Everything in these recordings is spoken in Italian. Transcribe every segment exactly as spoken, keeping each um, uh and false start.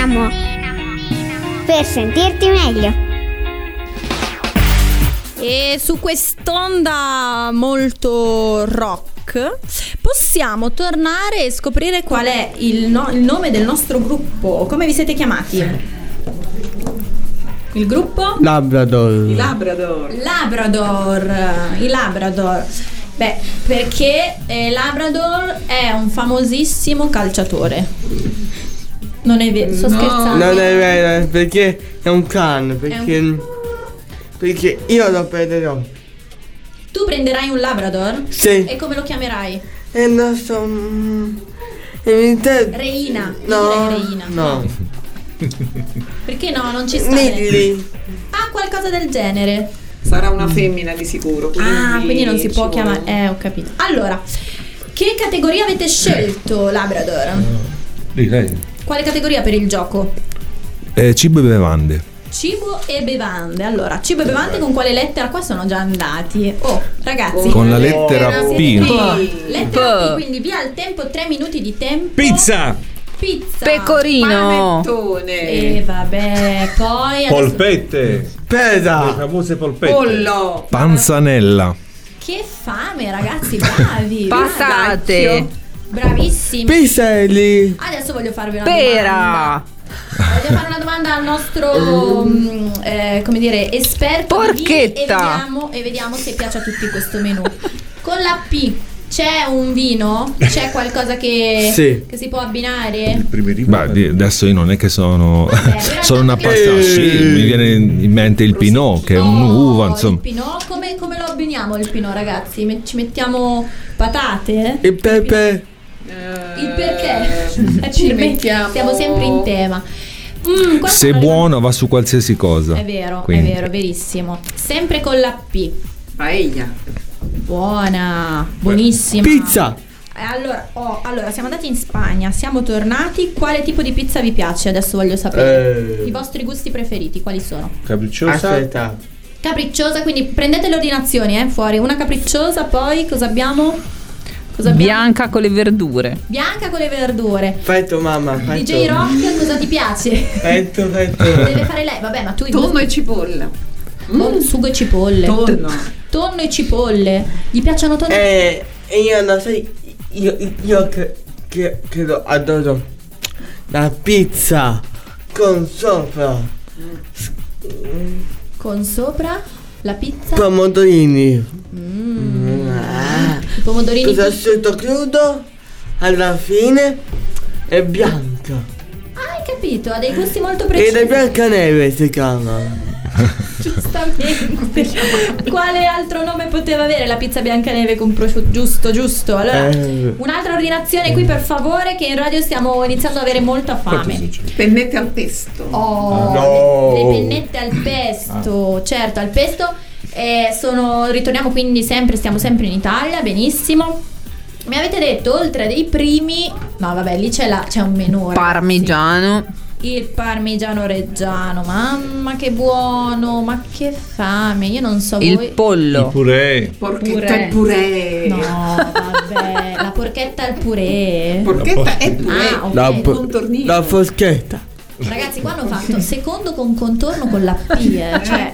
Dinamo, per sentirti meglio. E su quest'onda molto rock possiamo tornare e scoprire qual è il, no- il nome del nostro gruppo. Come vi siete chiamati? Il gruppo? Labrador. I Labrador. Labrador. I Labrador. Beh, perché eh, Labrador è un famosissimo calciatore. Non è vero, sto No. scherzando. Non è vero, perché è un cane, perché, È un- perché io lo prenderò. Tu prenderai un Labrador? Sì. E come lo chiamerai? E non so. mm, e mi te- Reina. Io No, direi Reina. no. Perché no? Non ci sta bene. Nilli. Ah, qualcosa del genere. Sarà una femmina di sicuro. Ah, quindi non si può ci chiamare. vuole- Eh, ho capito. Allora, che categoria avete scelto, Labrador? Lì, lei. Quale categoria per il gioco? Eh, cibo e bevande. Cibo e bevande. Allora, cibo e bevande con quale lettera? Qua sono già andati. Oh, ragazzi. Con la lettera Appena P. siete- Lettera P, P. quindi via il tempo, tre minuti di tempo. Pizza! Pizza. Pecorino. Panettone. E vabbè, poi adesso- Polpette! Le Pesa. famose polpette. Pollo. Panzanella. Che fame, ragazzi, bravi. Patate. Bravissimi. Piselli. Adesso voglio farvi una domanda. Pera. Voglio fare una domanda al nostro mm, eh, come dire, esperto di vini Porchetta. e vediamo, e vediamo se piace a tutti questo menù. Con la P c'è un vino? C'è qualcosa che, Sì. che si può abbinare? Primi ribu- Beh, di- adesso io non è che sono però sono una tanto pasta. che- Sì, mi viene in mente il pinot, che è Oh, un'uva, insomma. Il pinot, come, come lo abbiniamo il pinot, ragazzi? Me- ci mettiamo patate? Il pepe. Il perché? Eh, ci Per me mettiamo. Siamo sempre in tema. Mm, qua Se è sono buono va su qualsiasi cosa. È vero, Quindi- è vero, verissimo. Sempre con la P. Paella. Buona, buonissima. Pizza. Eh, Allora, oh, allora, siamo andati in Spagna, siamo tornati. Quale tipo di pizza vi piace? Adesso voglio sapere. Eh. I vostri gusti preferiti, quali sono? Capricciosa. Aspetta. Capricciosa, quindi prendete le ordinazioni, eh, fuori. Una capricciosa, poi cosa abbiamo? Cosa abbiamo? Bianca con le verdure. Bianca con le verdure. Fetto mamma. Fetto. D J Rock, cosa ti piace? Fetto, fetto. Deve fare lei, vabbè, ma tu i Tonno gusti- e cipolla. Con sugo e cipolle. Tonno. Tonno e cipolle. Gli piacciono tonno? Eh, e io non sai. Io, io che, che, che lo adoro. La pizza. Con sopra. Con sopra la pizza. Pomodorini. Mm. Ah. I pomodorini. Prosciutto crudo. Alla fine. È bianca. Ah, hai capito, ha dei gusti molto E precisi. la Biancaneve si chiama. Giustamente. Quale altro nome poteva avere la pizza Biancaneve con prosciutto? Giusto, giusto. Allora, Eh. un'altra ordinazione qui per favore, che in radio stiamo iniziando ad avere molta fame. Pennette al pesto. Oh, No. le, le pennette al pesto, certo, al pesto. Eh, sono, ritorniamo quindi sempre, stiamo sempre in Italia, benissimo. Mi avete detto, oltre dei primi, no vabbè, lì c'è, la, c'è un menù. ragazzi. Parmigiano. Il parmigiano reggiano, mamma che buono, ma che fame, io non so Il voi. Il pollo. purè. Porchetta Purè. e purè. No, vabbè, la porchetta al purè. Porchetta e purè. Ah, ok. La, po- contornino. la foschetta. Ragazzi, qua hanno fatto secondo con contorno con la P, eh, cioè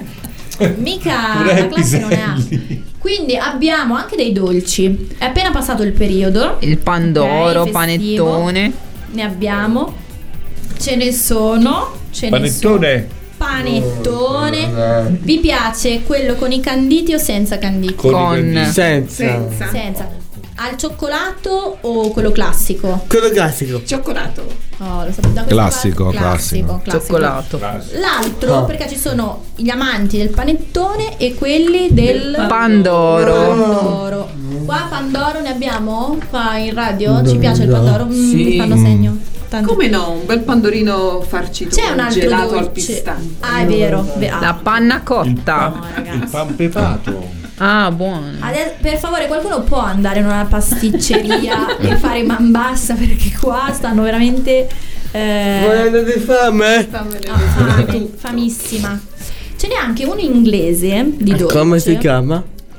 mica Purè la classe non è A. piselli. Quindi abbiamo anche dei dolci. È appena passato il periodo. Il pandoro, Ok, festivo. panettone. Ne abbiamo. Ce ne sono. Ce Panettone. ne sono. Panettone. Vi piace quello con i canditi o senza canditi? Con i Con- canditi. Senza. Senza. Senza. Al cioccolato o quello classico? Quello classico. Cioccolato. Oh, lo sapevo, da questa Classico, parte- classico. classico. Cioccolato. L'altro, Ah. perché ci sono gli amanti del panettone e quelli del Pandoro. Pandoro. Qua Pandoro ne abbiamo? Qua in radio? Ci piace il Pandoro? Mm, Sì. mi fanno segno. Tanto. Come no? Un bel pandorino farcito C'è un con altro gelato al dolce. pistacchio. Ah, è vero. Ve- ah. La panna cotta. No, Il ragazzi. pan pepato. Ah, buono. Ade- per favore, qualcuno può andare in una pasticceria e fare man bassa, perché qua stanno veramente eh, Volendo di fame? Fammene ah, fame, famissima. Ce n'è anche uno inglese di dolce. Come si chiama?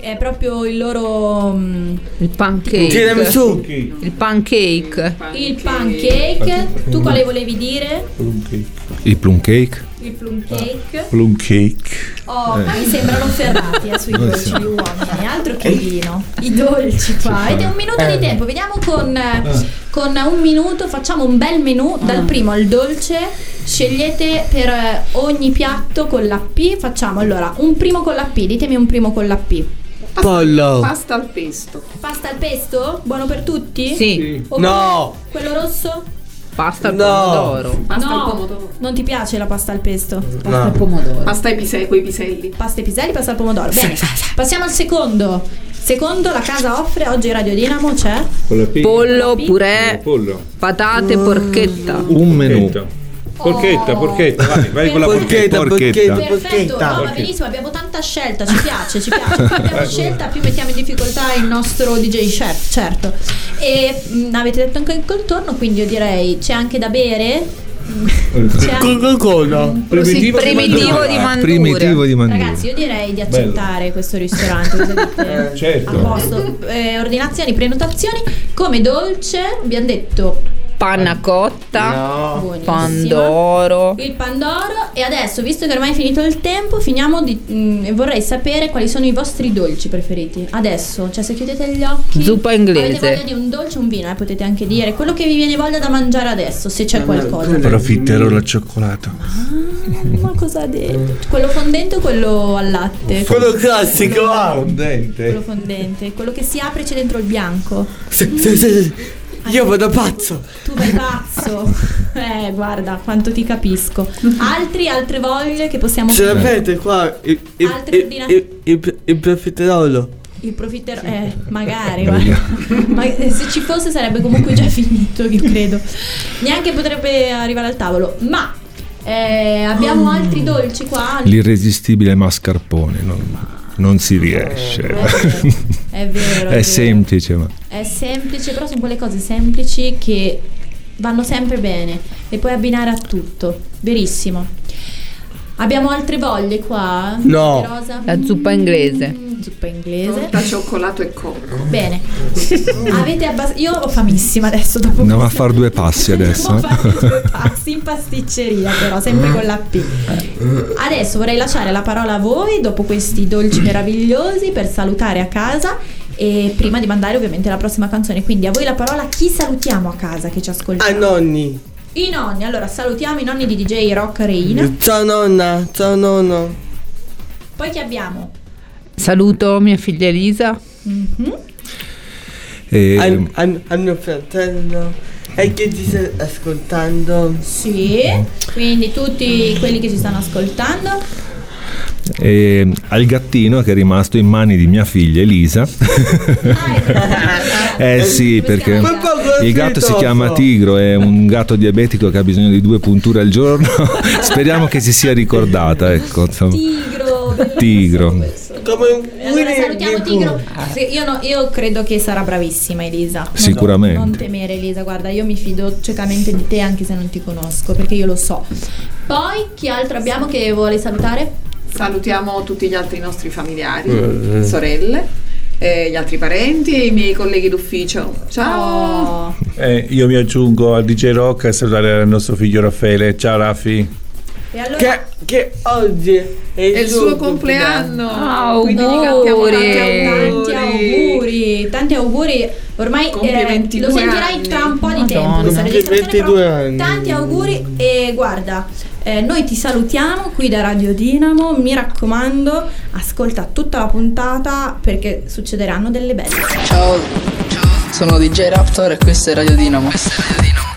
è proprio il loro mm, Il pancake. Tirami su. Il pancake. il pancake. Tu quale volevi dire? Il plum cake. Il plum cake. Plum cake. Oh, ma mi sembrano ferrati eh, sui dolci gli uomini, altro che vino. I dolci qua. Avete un minuto di tempo, vediamo con, con un minuto, facciamo un bel menù dal primo al dolce. Scegliete per eh, ogni piatto con la P. Facciamo allora un primo con la P, ditemi un primo con la P. Pollo. Pasta al pesto. Pasta al pesto? Buono per tutti? Sì. Oppure No. quello rosso? Pasta al No. pomodoro. Pasta no, al pomodoro. non ti piace la pasta al pesto? Pasta al pomodoro. Pasta ai piselli, quei piselli. Pasta e piselli, pasta al pomodoro. Bene, passiamo al secondo. Secondo, la casa offre, oggi Radio Dinamo c'è Con la P. Pollo, Pi- purè, Pollo. patate, porchetta. Un menù. Porchetta. Porchetta, porchetta, vai, vai con la Porchetta, porchetta. porchetta, Perfetto, porchetta. no, va benissimo, abbiamo tanta scelta, ci piace, ci piace. Più abbiamo scelta, più mettiamo in difficoltà il nostro D J chef, certo. E mh, avete detto anche il contorno, quindi io direi c'è anche da bere. C'è anche... Coca-Cola. Primitivo, Primitivo di Manduria. Primitivo di Manduria. Ragazzi, io direi di accettare questo ristorante. Cosa dite? Certo. A posto. Eh, ordinazioni, prenotazioni. Come dolce abbiamo detto Panna cotta. No. buonissima. Pandoro. Il pandoro. E adesso, visto che ormai è finito il tempo, finiamo di mm, e vorrei sapere quali sono i vostri dolci preferiti. Adesso, cioè se chiudete gli occhi, Zuppa inglese. avete voglia di un dolce o un vino, eh, potete anche dire quello che vi viene voglia da mangiare adesso, se c'è qualcosa. Profiterò la cioccolato. Ma cosa ha detto? Quello fondente o quello al latte? Quello classico. ah. Fondente. Quello fondente, quello che si apre e c'è dentro il bianco. Sì, sì, sì. Io vado pazzo. Tu vai pazzo. Eh, guarda, quanto ti capisco. Altri, altre voglie che possiamo Ce l'avete qua il, il, Altre il, ordinazioni? il, il, il profiterolo. Il profiterò, eh, magari, guarda. Ma eh, se ci fosse sarebbe comunque già finito, io credo. Neanche potrebbe arrivare al tavolo. Ma eh, abbiamo altri dolci qua. L'irresistibile mascarpone. Non, non si riesce. È vero, è vero. È semplice, ma. È semplice, però sono quelle cose semplici che vanno sempre bene e puoi abbinare a tutto. Verissimo. Abbiamo altre voglie qua? No. Rosa? La zuppa inglese. Mm, zuppa inglese. Torta, cioccolato e cocco. Bene. Avete abbas- Io ho famissima adesso dopo Andiamo a questo. fare due passi adesso. Andiamo a fare due passi in pasticceria, però sempre con la P. Adesso vorrei lasciare la parola a voi dopo questi dolci meravigliosi per salutare a casa e prima di mandare ovviamente la prossima canzone. Quindi a voi la parola, chi salutiamo a casa che ci ascolta? A nonni. I nonni, allora salutiamo i nonni di D J Rock Reina. Ciao nonna, ciao nonno. Poi chi abbiamo? Saluto mia figlia Elisa. Mhm. E Al, al, al mio fratello. E che ti sta ascoltando. Sì, quindi tutti quelli che ci stanno ascoltando. e al gattino che è rimasto in mani di mia figlia Elisa. Eh sì, Come si perché chiama il gatto? il gatto si chiama Tigro, è un gatto diabetico che ha bisogno di due punture al giorno. Speriamo che si sia ricordata, ecco, insomma. Tigro, bellissimo Tigro. questo. Come un E allora salutiamo Tigro. Sì, io, no- io credo che sarà bravissima Elisa. Non- Sicuramente. Non temere Elisa, guarda, io mi fido ciecamente di te anche se non ti conosco, perché io lo so. Poi chi altro abbiamo che vuole salutare? Salutiamo tutti gli altri nostri familiari, sorelle, eh, gli altri parenti e i miei colleghi d'ufficio. Ciao! Oh. Eh, io mi aggiungo al D J Rock a salutare il nostro figlio Raffaele. Ciao Raffi. E allora Che, che oggi è il, È il suo compleanno! Ah, Quindi gli cantiamo auguri. tanti tanti auguri, tanti auguri. Ormai Compie eh, lo ventidue sentirai anni. tra un po' di Madonna. tempo questa Compie registrazione, ventidue però anni. tanti auguri e guarda, eh, noi ti salutiamo qui da Radio Dinamo, mi raccomando, ascolta tutta la puntata perché succederanno delle belle. Ciao, sono D J Raptor e questo è Radio Dinamo. Questo è Radio Dinamo.